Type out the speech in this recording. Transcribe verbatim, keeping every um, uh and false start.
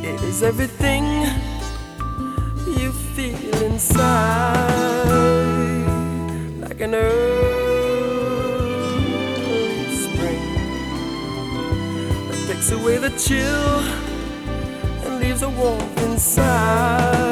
It is everything you feel inside, like an early spring that takes away the chill and leaves a warmth inside.